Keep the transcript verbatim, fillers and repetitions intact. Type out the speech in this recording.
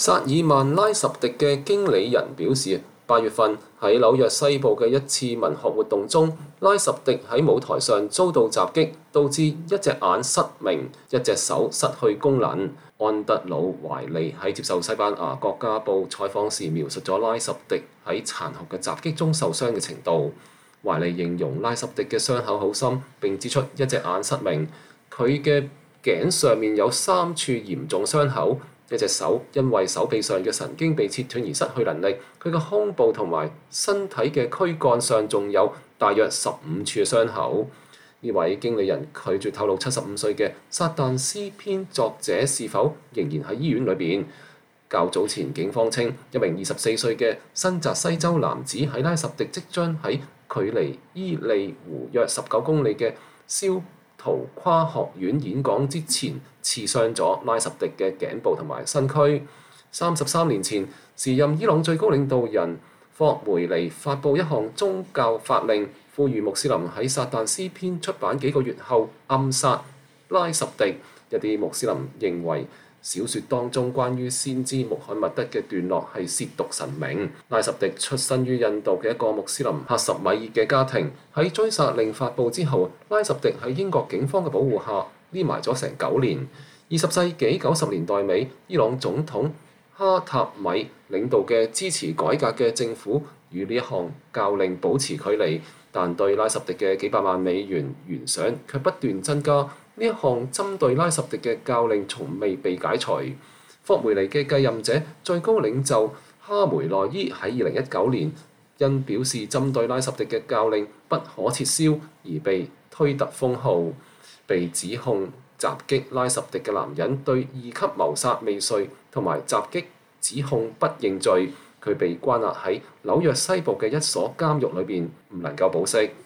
薩爾曼拉什迪嘅經理人表示，八月份喺紐約西部嘅一次文學活動中，拉什迪喺舞台上遭到襲擊，導致一隻眼失明，一隻手失去功能。安德魯懷利喺接受西班牙國家報採訪時描述咗拉什迪喺殘酷嘅襲擊中受傷嘅程度。懷利形容拉什迪嘅傷口好深，並指出一隻眼失明，佢嘅頸上面有三處嚴重傷口。一隻手因為手臂上嘅神經被切斷而失去能力，佢嘅胸部同埋身體嘅軀幹上仲有大約十五處嘅傷口。呢位經理人拒絕透露七十五歲嘅撒旦詩篇作者是否仍然喺醫院裏邊。較早前警方稱，一名二十四歲嘅新澤西州男子喺拉什迪即將喺距離伊利湖約十九公里嘅肖圖跨學院演講之前刺傷咗拉什迪嘅頸部同埋身軀。三十三年前，時任伊朗最高領導人霍梅尼發布一項宗教法令，呼籲穆斯林喺撒旦詩篇出版幾個月後暗殺拉什迪。一啲穆斯林認為小説當中關於先知穆罕默德嘅段落係褻瀆神明。拉什迪出身於印度嘅一個穆斯林喀什米爾嘅家庭。喺追殺令發布之後，拉什迪喺英國警方嘅保護下匿埋咗成九年。二十世紀九十年代尾，伊朗總統哈塔米領導嘅支持改革嘅政府與呢一項教令保持距離，但對拉什迪嘅幾百萬美元懸賞卻不斷增加。呢一項針對拉什迪嘅教令從未被解除。霍梅尼嘅繼任者最高領袖哈梅內伊喺二零一九年因表示針對拉什迪嘅教令不可撤銷而被推特封號。被指控襲擊拉什迪嘅男人對二級謀殺未遂同埋襲擊指控不認罪，佢被關押喺紐約西部嘅一所監獄裏邊，唔能夠保釋。